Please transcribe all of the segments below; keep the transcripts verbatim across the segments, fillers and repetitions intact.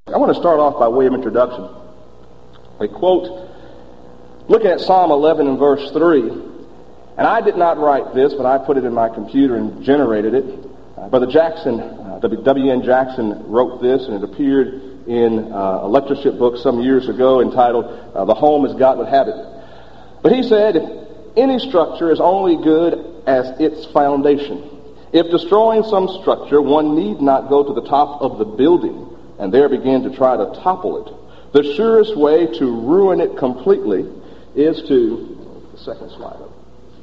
I want to start off by way of introduction. A quote, looking at Psalm eleven and verse three. And I did not write this, but I put it in my computer and generated it. Uh, Brother Jackson, uh, W N Jackson wrote this, and it appeared in uh, a lectureship book some years ago entitled, uh, The Home as God Would Have It. But he said, if any structure is only good as its foundation. If destroying some structure, one need not go to the top of the building and there begin to try to topple it. The surest way to ruin it completely is to, the second slide up,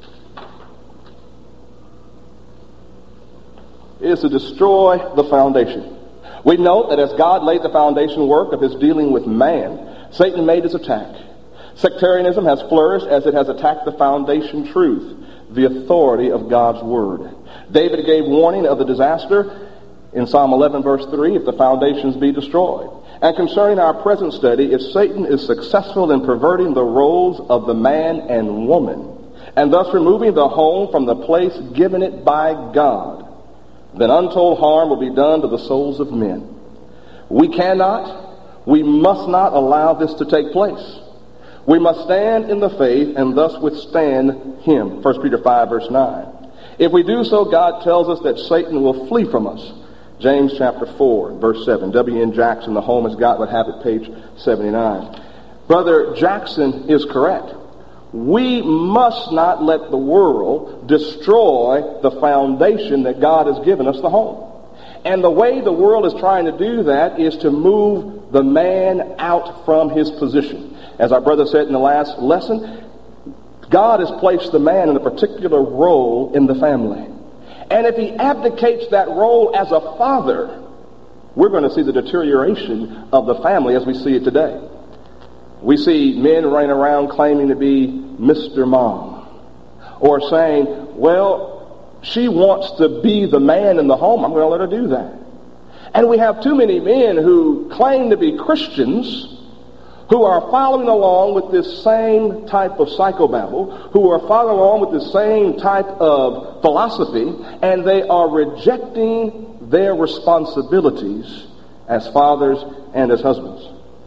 is to destroy the foundation. We note that as God laid the foundation work of his dealing with man, Satan made his attack. Sectarianism has flourished as it has attacked the foundation truth, the authority of God's word. David gave warning of the disaster in Psalm eleven verse three, if the foundations be destroyed. And concerning our present study, if Satan is successful in perverting the roles of the man and woman, and thus removing the home from the place given it by God, then untold harm will be done to the souls of men. We cannot, we must not allow this to take place. We must stand in the faith and thus withstand him. First Peter five verse nine. If we do so, God tells us that Satan will flee from us. James chapter four verse seven. W N Jackson, The Home as God Would Have It, page seventy-nine. Brother Jackson is correct. We must not let the world destroy the foundation that God has given us, the home. And the way the world is trying to do that is to move the man out from his position. As our brother said in the last lesson, God has placed the man in a particular role in the family. And if he abdicates that role as a father, we're going to see the deterioration of the family as we see it today. We see men running around claiming to be Mister Mom, or saying, well, she wants to be the man in the home, I'm going to let her do that. And we have too many men who claim to be Christians who are following along with this same type of psychobabble, who are following along with the same type of philosophy, and they are rejecting their responsibilities as fathers and as husbands.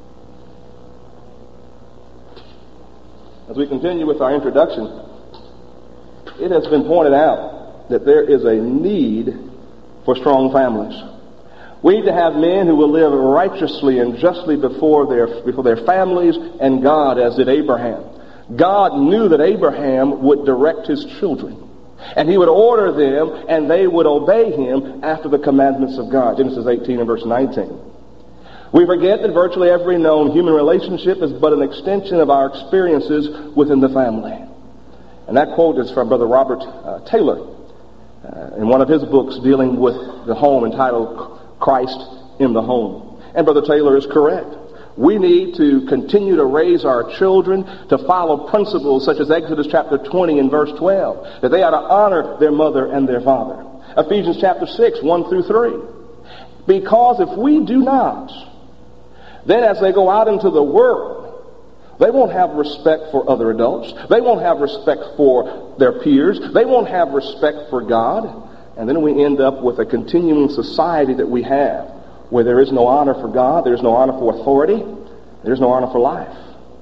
As we continue with our introduction, it has been pointed out that there is a need for strong families. We need to have men who will live righteously and justly before their, before their families and God, as did Abraham. God knew that Abraham would direct his children, and he would order them, and they would obey him after the commandments of God. Genesis eighteen and verse nineteen. We forget that virtually every known human relationship is but an extension of our experiences within the family. And that quote is from Brother Robert uh, Taylor uh, in one of his books dealing with the home, entitled Christ in the Home. And Brother Taylor is correct. We need to continue to raise our children to follow principles such as Exodus chapter twenty and verse twelve, that they ought to honor their mother and their father. Ephesians chapter six, one through three. Because if we do not, then as they go out into the world, they won't have respect for other adults. They won't have respect for their peers. They won't have respect for God. And then we end up with a continuing society that we have, where there is no honor for God, there is no honor for authority, there is no honor for life.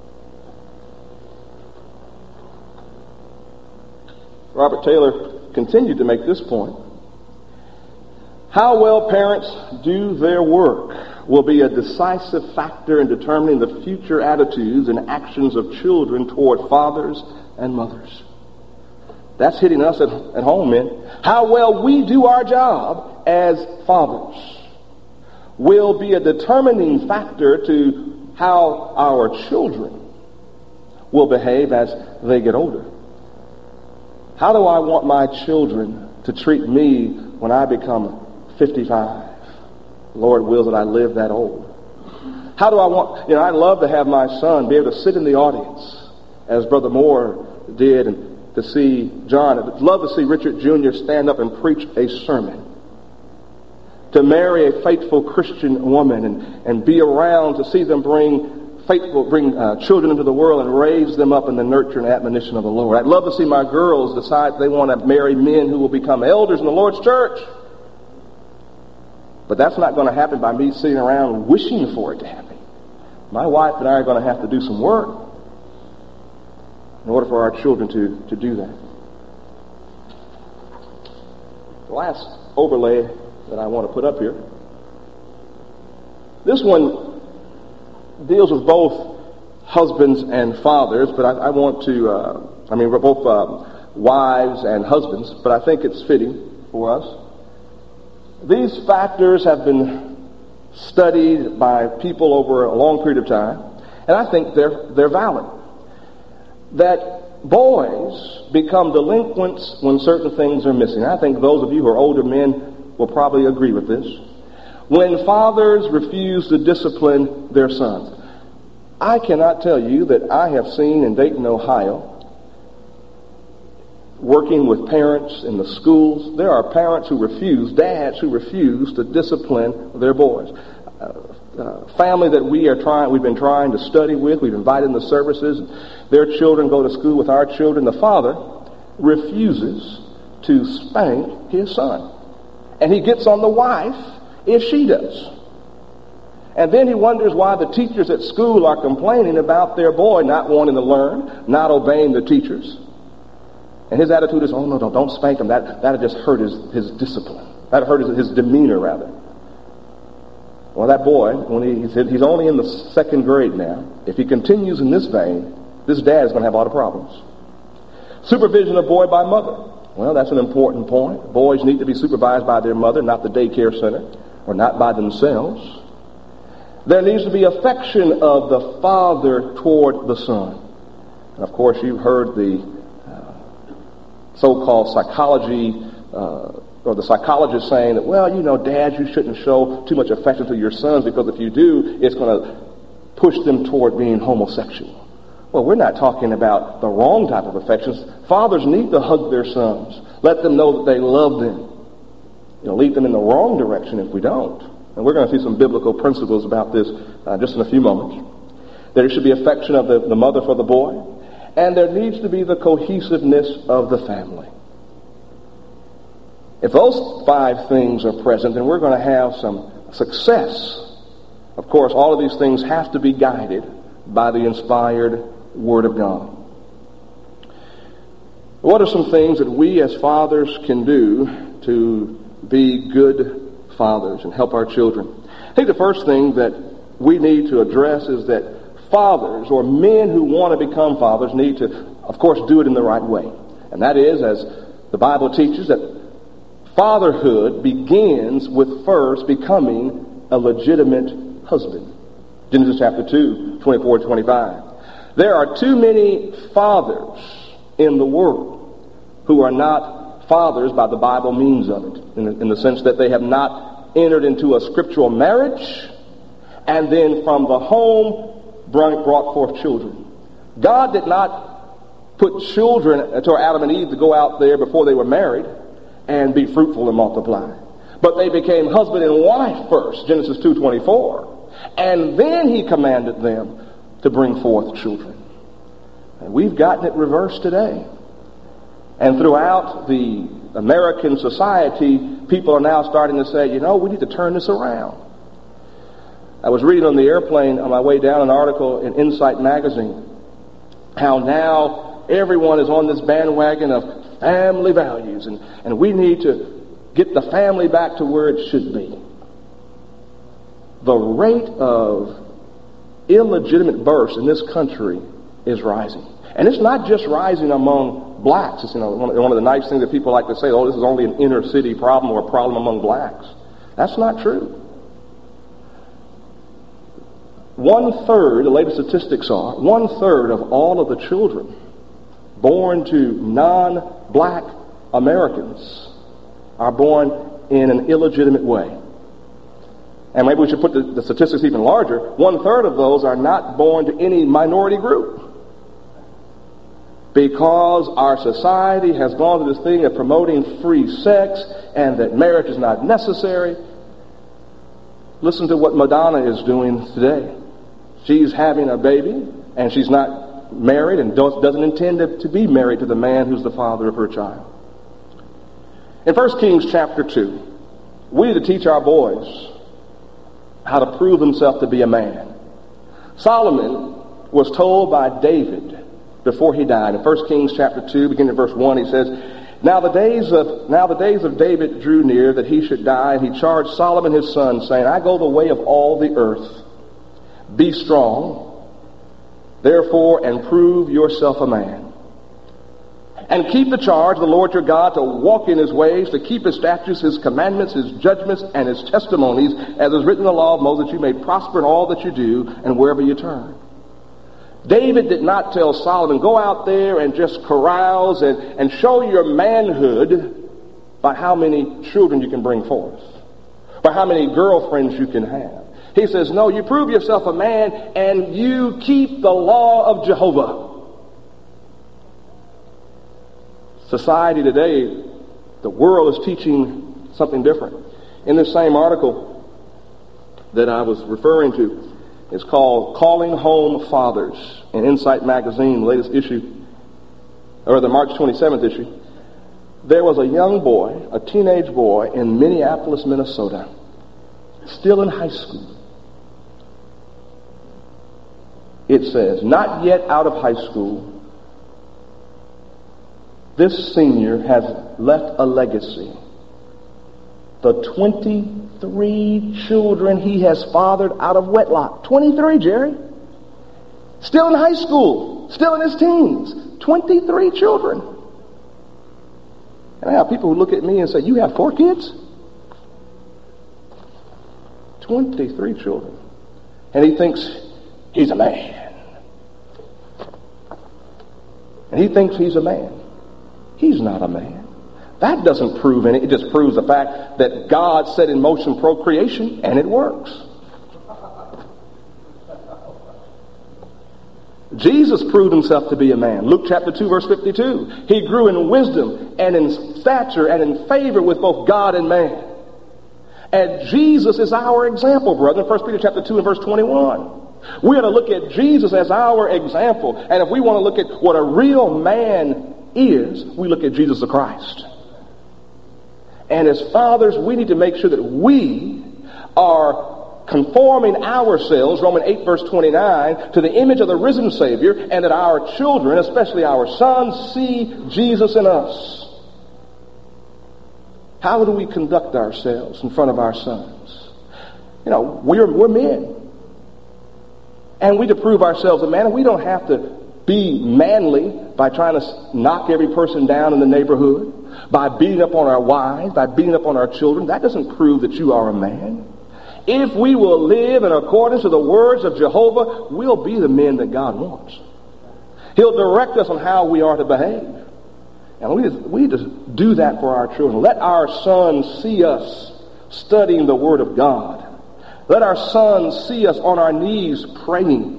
Robert Taylor continued to make this point. How well parents do their work will be a decisive factor in determining the future attitudes and actions of children toward fathers and mothers. That's hitting us at, at home, men. How well we do our job as fathers will be a determining factor to how our children will behave as they get older. How do I want my children to treat me when I become fifty-five? Lord wills that I live that old. How do I want, you know, I'd love to have my son be able to sit in the audience as Brother Moore did, and to see John. I'd love to see Richard Junior stand up and preach a sermon. To marry a faithful Christian woman and, and be around to see them bring faithful, bring uh, children into the world and raise them up in the nurture and admonition of the Lord. I'd love to see my girls decide they want to marry men who will become elders in the Lord's church. But that's not going to happen by me sitting around wishing for it to happen. My wife and I are going to have to do some work in order for our children to, to do that. The last overlay that I want to put up here, this one deals with both husbands and fathers, but I, I want to, uh, I mean, we're both uh, wives and husbands, but I think it's fitting for us. These factors have been studied by people over a long period of time, and I think they're they're valid. That boys become delinquents when certain things are missing. I think those of you who are older men will probably agree with this. When fathers refuse to discipline their sons. I cannot tell you that I have seen in Dayton, Ohio, working with parents in the schools, there are parents who refuse, dads who refuse to discipline their boys. Uh, uh, family that we are trying, we've been trying to study with, we've invited in the services, their children go to school with our children. The father refuses to spank his son. And he gets on the wife if she does. And then he wonders why the teachers at school are complaining about their boy not wanting to learn, not obeying the teachers. And his attitude is, oh, no, no, don't spank him. That, that'll just hurt his, his discipline. That'll hurt his, his demeanor, rather. Well, that boy, when he, he's, he's only in the second grade now, if he continues in this vein, this dad is going to have a lot of problems. Supervision of boy by mother. Well, that's an important point. Boys need to be supervised by their mother, not the daycare center, or not by themselves. There needs to be affection of the father toward the son. And of course, you've heard the so-called psychology, uh, or the psychologist saying that, well, you know, dads, you shouldn't show too much affection to your sons because if you do, it's going to push them toward being homosexual. Well, we're not talking about the wrong type of affections. Fathers need to hug their sons. Let them know that they love them. You know, lead them in the wrong direction if we don't. And we're going to see some biblical principles about this uh, just in a few moments. There should be affection of the, the mother for the boy. And there needs to be the cohesiveness of the family. If those five things are present, then we're going to have some success. Of course, all of these things have to be guided by the inspired Word of God. What are some things that we as fathers can do to be good fathers and help our children? I think the first thing that we need to address is that fathers, or men who want to become fathers, need to, of course, do it in the right way. And that is, as the Bible teaches, that fatherhood begins with first becoming a legitimate husband. Genesis chapter two, twenty-four to twenty-five. There are too many fathers in the world who are not fathers by the Bible means of it, in the, in the sense that they have not entered into a scriptural marriage, and then from the home brought forth children. God did not put children to Adam and Eve to go out there before they were married and be fruitful and multiply. But they became husband and wife first, Genesis two twenty-four. And then he commanded them to bring forth children. And we've gotten it reversed today. And throughout the American society, people are now starting to say, you know, we need to turn this around. I was reading on the airplane on my way down an article in Insight magazine, how now everyone is on this bandwagon of family values, and, and we need to get the family back to where it should be. The rate of illegitimate births in this country is rising. And it's not just rising among blacks. It's, you know, one of the nice things that people like to say, oh, this is only an inner city problem or a problem among blacks. That's not true. One third, the latest statistics are, one third of all of the children born to non-black Americans are born in an illegitimate way. And maybe we should put the, the statistics even larger. One third of those are not born to any minority group. Because our society has gone to this thing of promoting free sex and that marriage is not necessary. Listen to what Madonna is doing today. She's having a baby, and she's not married and doesn't intend to, to be married to the man who's the father of her child. In First Kings chapter two, we need to teach our boys how to prove himself to be a man. Solomon was told by David before he died. In First Kings chapter two, beginning in verse one, he says, Now the days of now the days of David drew near that he should die, and he charged Solomon his son, saying, I go the way of all the earth. Be strong, therefore, and prove yourself a man. And keep the charge of the Lord your God to walk in his ways, to keep his statutes, his commandments, his judgments, and his testimonies, as is written in the law of Moses, that you may prosper in all that you do and wherever you turn. David did not tell Solomon, go out there and just carouse and, and show your manhood by how many children you can bring forth, by how many girlfriends you can have. He says, no, you prove yourself a man and you keep the law of Jehovah. Society today, the world is teaching something different. In this same article that I was referring to, it's called Calling Home Fathers in Insight Magazine, the latest issue, or the March twenty-seventh issue. There was a young boy, a teenage boy in Minneapolis, Minnesota, still in high school. It says, not yet out of high school, this senior has left a legacy. The twenty-three children he has fathered out of wedlock. twenty-three, Jerry. Still in high school. Still in his teens. twenty-three children. And I have people who look at me and say, you have four kids? twenty-three children. And he thinks he's a man. And he thinks he's a man. He's not a man. That doesn't prove anything. It just proves the fact that God set in motion procreation, and it works. Jesus proved himself to be a man. Luke chapter two, verse fifty-two. He grew in wisdom and in stature and in favor with both God and man. And Jesus is our example, brother. First Peter chapter two and verse twenty-one. We're to look at Jesus as our example. And if we want to look at what a real man is, we look at Jesus the Christ. And as fathers, we need to make sure that we are conforming ourselves, Romans eight verse twenty-nine, to the image of the risen Savior, and that our children, especially our sons, see Jesus in us. How do we conduct ourselves in front of our sons? You know, we're, we're men. And we to prove ourselves a man, and we don't have to be manly by trying to knock every person down in the neighborhood, by beating up on our wives, by beating up on our children. That doesn't prove that you are a man. If we will live in accordance to the words of Jehovah, we'll be the men that God wants. He'll direct us on how we are to behave. And we just, we just do that for our children. Let our sons see us studying the Word of God. Let our sons see us on our knees praying.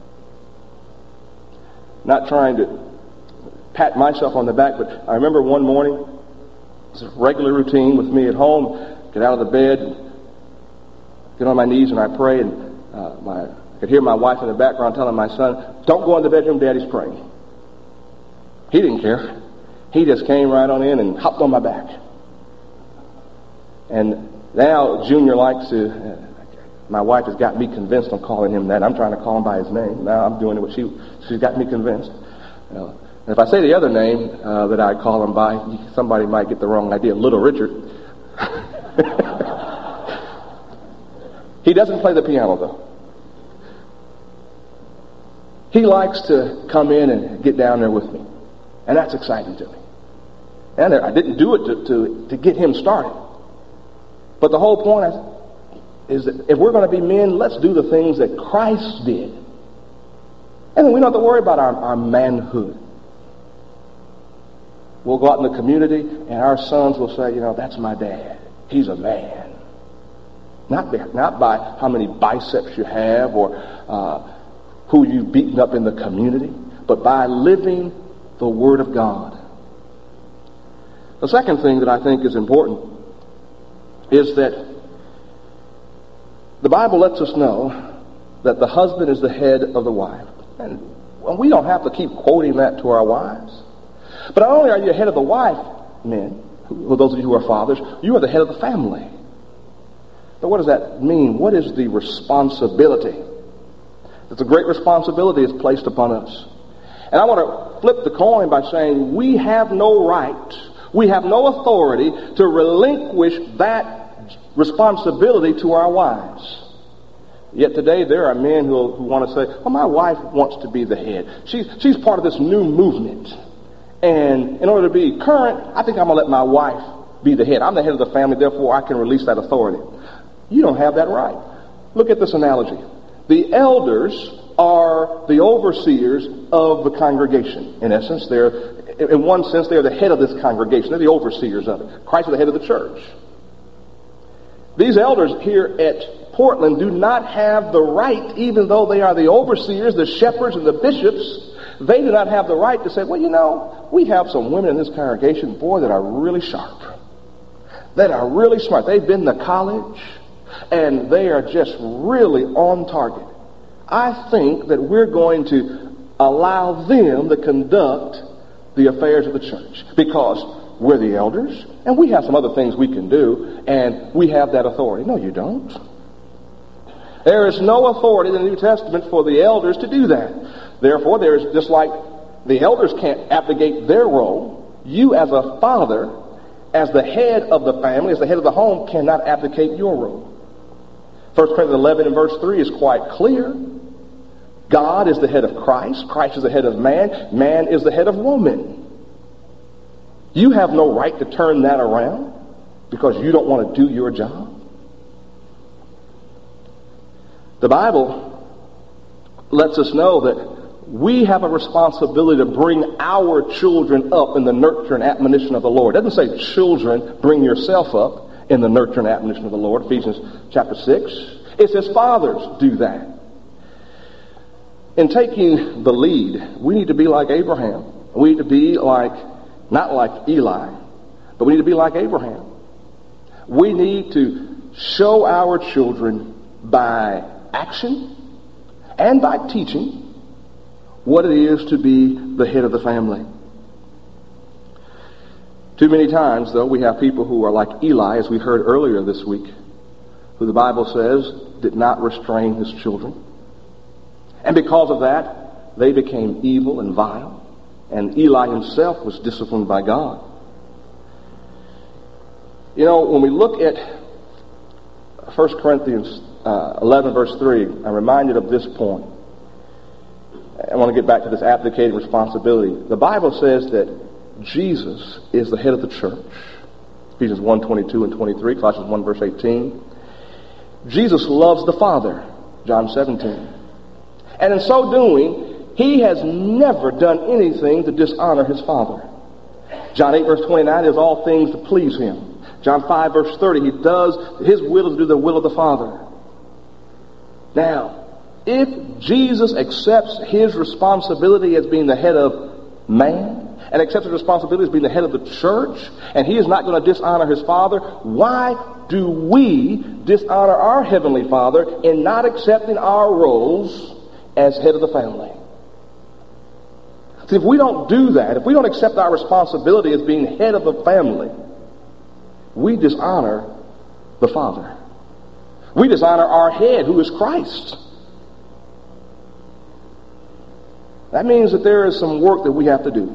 Not trying to pat myself on the back, but I remember one morning, it's a regular routine with me at home, get out of the bed, get on my knees and I pray, and uh, my, I could hear my wife in the background telling my son, don't go in the bedroom, Daddy's praying. He didn't care. He just came right on in and hopped on my back. And now Junior likes to, uh, my wife has got me convinced on calling him that. I'm trying to call him by his name. Now I'm doing it what she, she's got me convinced. Uh, and if I say the other name uh, that I call him by, somebody might get the wrong idea. Little Richard. He doesn't play the piano, though. He likes to come in and get down there with me. And that's exciting to me. And I didn't do it to, to, to get him started. But the whole point is that if we're going to be men, let's do the things that Christ did. And then we don't have to worry about our, our manhood. We'll go out in the community and our sons will say, you know, that's my dad. He's a man. Not by, not by how many biceps you have or uh, who you've beaten up in the community, but by living the Word of God. The second thing that I think is important is that the Bible lets us know that the husband is the head of the wife. And we don't have to keep quoting that to our wives. But not only are you the head of the wife, men, who, those of you who are fathers, you are the head of the family. So what does that mean? What is the responsibility? It's a great responsibility is placed upon us. And I want to flip the coin by saying we have no right, we have no authority to relinquish that responsibility to our wives. Yet today there are men who, who want to say, well, my wife wants to be the head. She, she's part of this new movement. And in order to be current, I think I'm going to let my wife be the head. I'm the head of the family, therefore I can release that authority. You don't have that right. Look at this analogy. The elders are the overseers of the congregation. In essence, they're, in one sense, they're the head of this congregation. They're the overseers of it. Christ is the head of the church. These elders here at Portland do not have the right, even though they are the overseers, the shepherds, and the bishops, they do not have the right to say, well, you know, we have some women in this congregation, boy, that are really sharp, that are really smart. They've been to college, and they are just really on target. I think that we're going to allow them to conduct the affairs of the church because we're the elders, and we have some other things we can do, and we have that authority. No, you don't. There is no authority in the New Testament for the elders to do that. Therefore, there is, just like the elders can't abdicate their role, you as a father, as the head of the family, as the head of the home, cannot abdicate your role. First Corinthians eleven and verse three is quite clear. God is the head of Christ. Christ is the head of man. Man is the head of woman. You have no right to turn that around because you don't want to do your job. The Bible lets us know that we have a responsibility to bring our children up in the nurture and admonition of the Lord. It doesn't say, children, bring yourself up in the nurture and admonition of the Lord, Ephesians chapter six. It says, fathers, do that. In taking the lead, we need to be like Abraham. We need to be like, not like Eli, but we need to be like Abraham. We need to show our children by action and by teaching what it is to be the head of the family. Too many times, though, we have people who are like Eli, as we heard earlier this week, who the Bible says did not restrain his children. And because of that, they became evil and vile. And Eli himself was disciplined by God. You know, when we look at First Corinthians uh, eleven, verse three, I'm reminded of this point. I want to get back to this abdicated responsibility. The Bible says that Jesus is the head of the church. Ephesians one, twenty-two and twenty-three, Colossians one, verse eighteen. Jesus loves the Father, John seventeen. And in so doing, he has never done anything to dishonor his Father. John eight, verse twenty-nine, does all things to please him. John five, verse thirty, he does, his will is to do the will of the Father. Now, if Jesus accepts his responsibility as being the head of man, and accepts his responsibility as being the head of the church, and he is not going to dishonor his Father, why do we dishonor our Heavenly Father in not accepting our roles as head of the family? See, if we don't do that, if we don't accept our responsibility as being head of the family, we dishonor the Father. We dishonor our head, who is Christ. That means that there is some work that we have to do.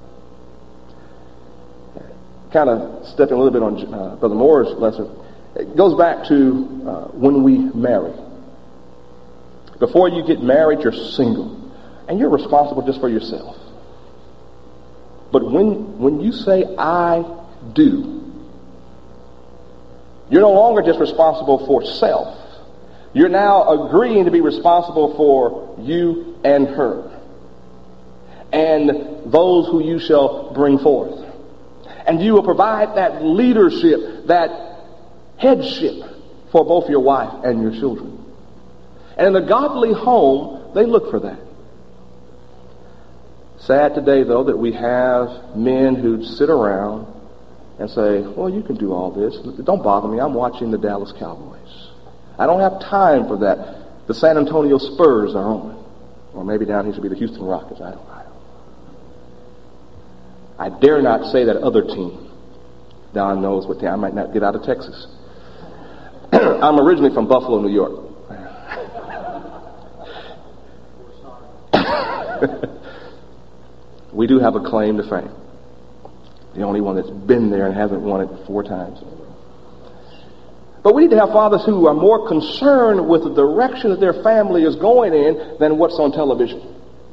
Kind of stepping a little bit on uh, Brother Moore's lesson. It goes back to uh, when we marry. Before you get married, you're single. And you're responsible just for yourself. But when, when you say, I do, you're no longer just responsible for self. You're now agreeing to be responsible for you and her. And those who you shall bring forth. And you will provide that leadership, that headship for both your wife and your children. And in a godly home, they look for that. Sad today, though, that we have men who sit around and say, well, you can do all this. Don't bother me. I'm watching the Dallas Cowboys. I don't have time for that. The San Antonio Spurs are on. Or maybe down here should be the Houston Rockets. I don't know. I dare not say that other team. Don knows what team. I might not get out of Texas. I'm originally from Buffalo, New York. We do have a claim to fame. The only one that's been there and hasn't won it four times. But we need to have fathers who are more concerned with the direction that their family is going in than what's on television,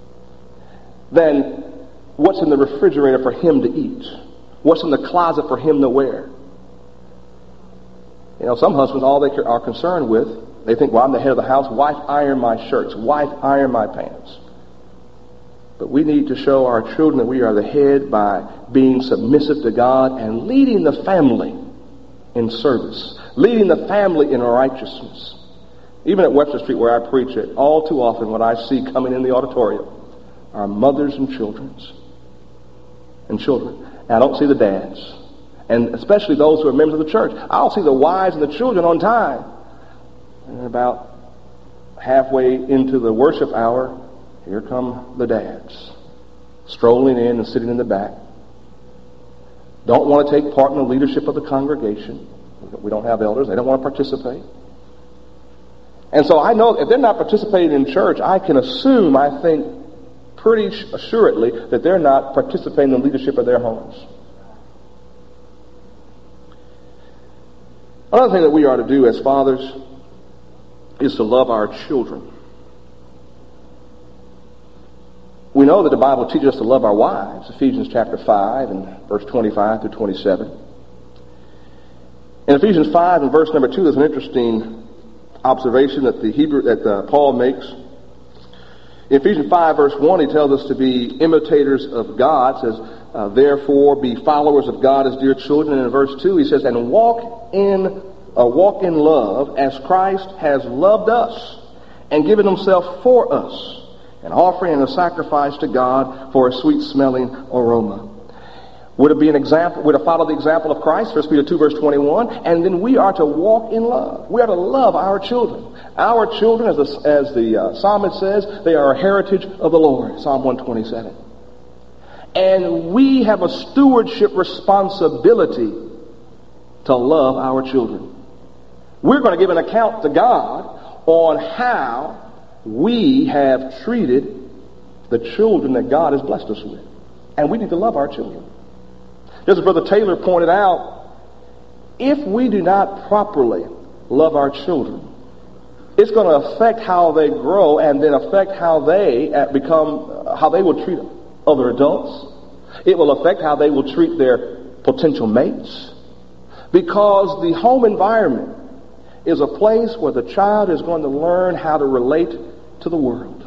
than what's in the refrigerator for him to eat, what's in the closet for him to wear. You know, some husbands, all they are concerned with, they think, well, I'm the head of the house. Wife, iron my shirts. Wife, iron my pants. But we need to show our children that we are the head by being submissive to God and leading the family in service, leading the family in righteousness. Even at Webster Street where I preach it, all too often what I see coming in the auditorium are mothers and children's and children. And I don't see the dads. And especially those who are members of the church. I'll see the wives and the children on time. And about halfway into the worship hour, here come the dads, strolling in and sitting in the back. Don't want to take part in the leadership of the congregation. We don't have elders. They don't want to participate. And so I know if they're not participating in church, I can assume, I think pretty assuredly, that they're not participating in the leadership of their homes. Another thing that we are to do as fathers is to love our children. We know that the Bible teaches us to love our wives, Ephesians chapter five and verse twenty-five through twenty-seven. In Ephesians five and verse number two, there's an interesting observation that the Hebrew that uh, Paul makes. In Ephesians five verse one, he tells us to be imitators of God. It says, uh, therefore be followers of God as dear children. And in verse two, he says, and walk in uh, walk in love as Christ has loved us and given himself for us, an offering and a sacrifice to God for a sweet-smelling aroma. We're to be an example, we're to follow the example of Christ, First Peter two, verse twenty-one, and then we are to walk in love. We are to love our children. Our children, as the, as the uh, psalmist says, they are a heritage of the Lord, Psalm one twenty-seven. And we have a stewardship responsibility to love our children. We're going to give an account to God on how we have treated the children that God has blessed us with. And we need to love our children. Just as Brother Taylor pointed out, if we do not properly love our children, it's going to affect how they grow and then affect how they become, how they will treat other adults. It will affect how they will treat their potential mates. Because the home environment is a place where the child is going to learn how to relate to the world.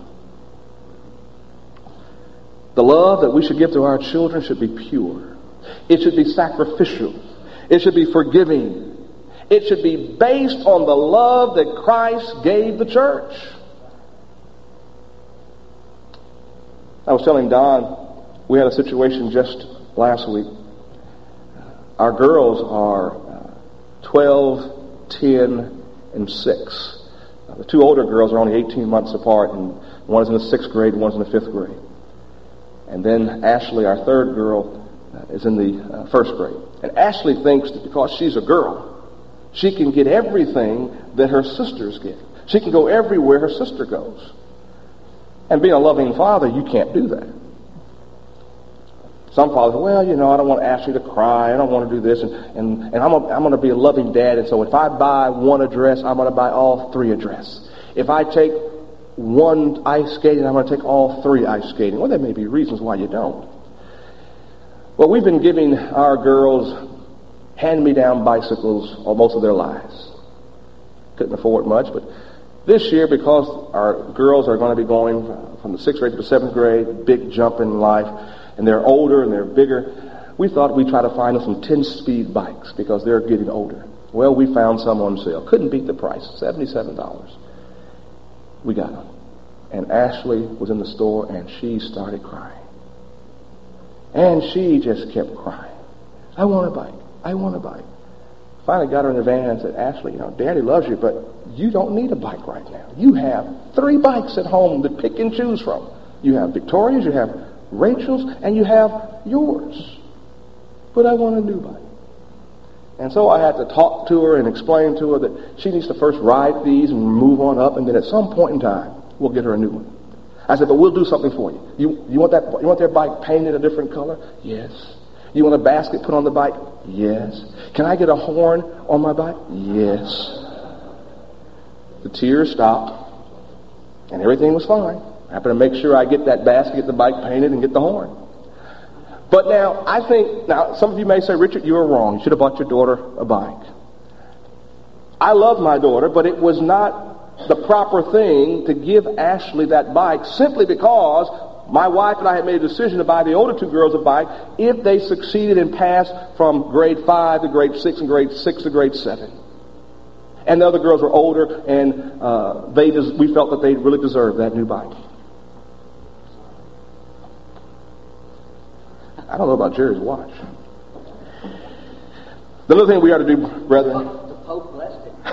The love that we should give to our children should be pure. It should be sacrificial. It should be forgiving. It should be based on the love that Christ gave the church. I was telling Don, we had a situation just last week. Our girls are twelve, ten, and six. The two older girls are only eighteen months apart, and one is in the sixth grade, and one's in the fifth grade. And then Ashley, our third girl, is in the uh, first grade. And Ashley thinks that because she's a girl, she can get everything that her sisters get. She can go everywhere her sister goes. And being a loving father, you can't do that. Some fathers, well, you know, I don't want Ashley to cry. I don't want to do this. And, and, and I'm, a, I'm going to be a loving dad. And so if I buy one address, I'm going to buy all three address. If I take one ice skating, I'm going to take all three ice skating. Well, there may be reasons why you don't. Well, we've been giving our girls hand-me-down bicycles all most of their lives. Couldn't afford much, but this year, because our girls are going to be going from the sixth grade to the seventh grade, big jump in life, and they're older and they're bigger, we thought we'd try to find them some ten-speed bikes because they're getting older. Well, we found some on sale. Couldn't beat the price, seventy-seven dollars. We got them. And Ashley was in the store and she started crying. And she just kept crying. I want a bike. I want a bike. Finally got her in the van and said, Ashley, you know, Daddy loves you, but you don't need a bike right now. You have three bikes at home to pick and choose from. You have Victoria's, you have Rachel's, and you have yours. But I want a new bike. And so I had to talk to her and explain to her that she needs to first ride these and move on up, and then at some point in time, we'll get her a new one. I said, but we'll do something for you. You, you want that? You want their bike painted a different color? Yes. You want a basket put on the bike? Yes. Can I get a horn on my bike? Yes. The tears stopped, and everything was fine. I happened to make sure I get that basket, get the bike painted, and get the horn. But now, I think, now, some of you may say, Richard, you were wrong. You should have bought your daughter a bike. I love my daughter, but it was not the proper thing to give Ashley that bike simply because my wife and I had made a decision to buy the older two girls a bike if they succeeded and passed from grade five to grade six and grade six to grade seven. And the other girls were older, and uh, they des- we felt that they really deserved that new bike. I don't know about Jerry's watch. The other thing we are to do, brethren, The Pope blessed it.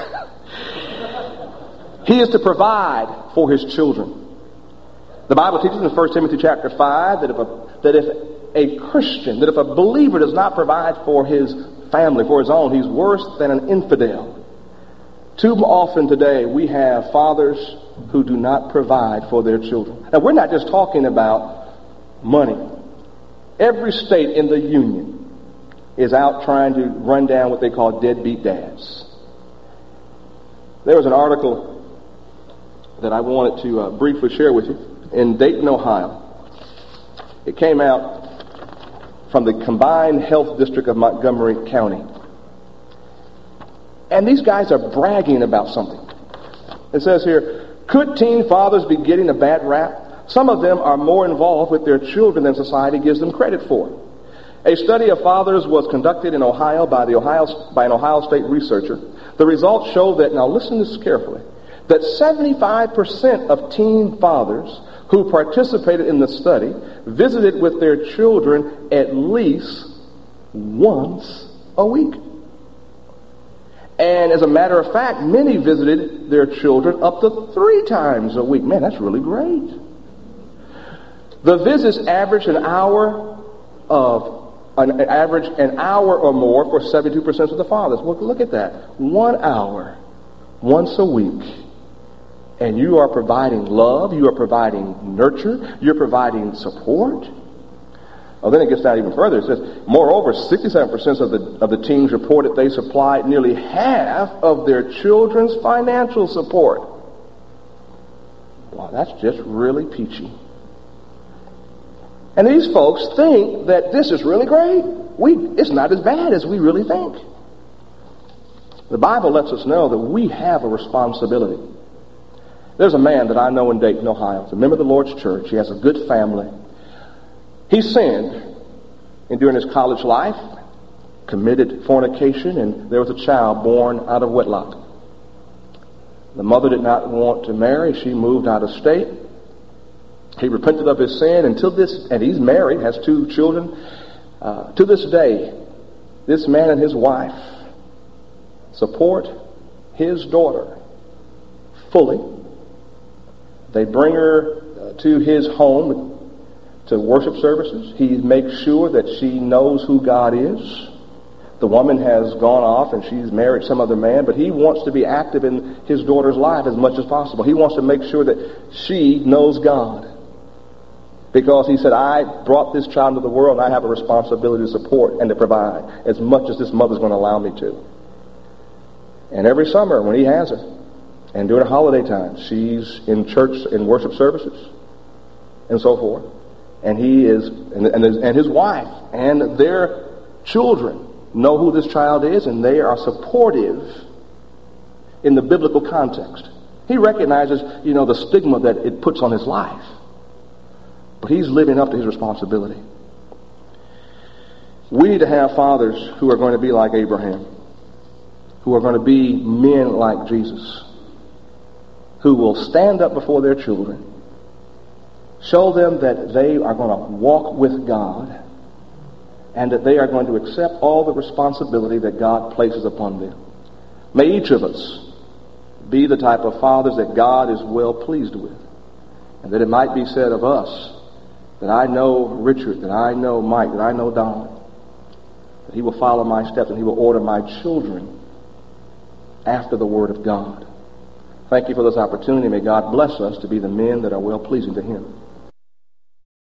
he is to provide for his children. The Bible teaches in First Timothy chapter five that if a, that if a Christian, that if a believer does not provide for his family, for his own, he's worse than an infidel. Too often today we have fathers who do not provide for their children. Now, we're not just talking about money. Every state in the union is out trying to run down what they call deadbeat dads. There was an article that I wanted to uh, briefly share with you in Dayton, Ohio. It came out from the Combined Health District of Montgomery County. And these guys are bragging about something. It says here, could teen fathers be getting a bad rap? Some of them are more involved with their children than society gives them credit for. A study of fathers was conducted in Ohio by, the Ohio by an Ohio State researcher. The results show that, now listen to this carefully, that seventy-five percent of teen fathers who participated in the study visited with their children at least once a week. And as a matter of fact, many visited their children up to three times a week. Man, that's really great. The visits average an hour of an average an hour or more for seventy-two percent of the fathers. Well, look at that. One hour, once a week. And you are providing love, you are providing nurture, you're providing support. Oh, then it gets down even further. It says, moreover, sixty-seven percent of the of the teens reported they supplied nearly half of their children's financial support. Wow, that's just really peachy. And these folks think that this is really great. We, it's not as bad as we really think. The Bible lets us know that we have a responsibility. There's a man that I know in Dayton, Ohio. He's a member of the Lord's church. He has a good family. He sinned and during his college life, committed fornication, and there was a child born out of wedlock. The mother did not want to marry. She moved out of state. He repented of his sin until this, and he's married, has two children. Uh, to this day, this man and his wife support his daughter fully. They bring her uh, to his home to worship services. He makes sure that she knows who God is. The woman has gone off and she's married some other man, but he wants to be active in his daughter's life as much as possible. He wants to make sure that she knows God. Because he said, I brought this child into the world and I have a responsibility to support and to provide as much as this mother's going to allow me to. And every summer when he has her, and during holiday time, she's in church, in worship services, and so forth. And he is, and, and, his, and his wife, and their children know who this child is, and they are supportive in the biblical context. He recognizes, you know, the stigma that it puts on his life. But he's living up to his responsibility. We need to have fathers who are going to be like Abraham, who are going to be men like Jesus, who will stand up before their children, show them that they are going to walk with God, and that they are going to accept all the responsibility that God places upon them. May each of us be the type of fathers that God is well pleased with, and that it might be said of us that I know Richard, that I know Mike, that I know Don, that he will follow my steps and he will order my children after the Word of God. Thank you for this opportunity. May God bless us to be the men that are well-pleasing to him.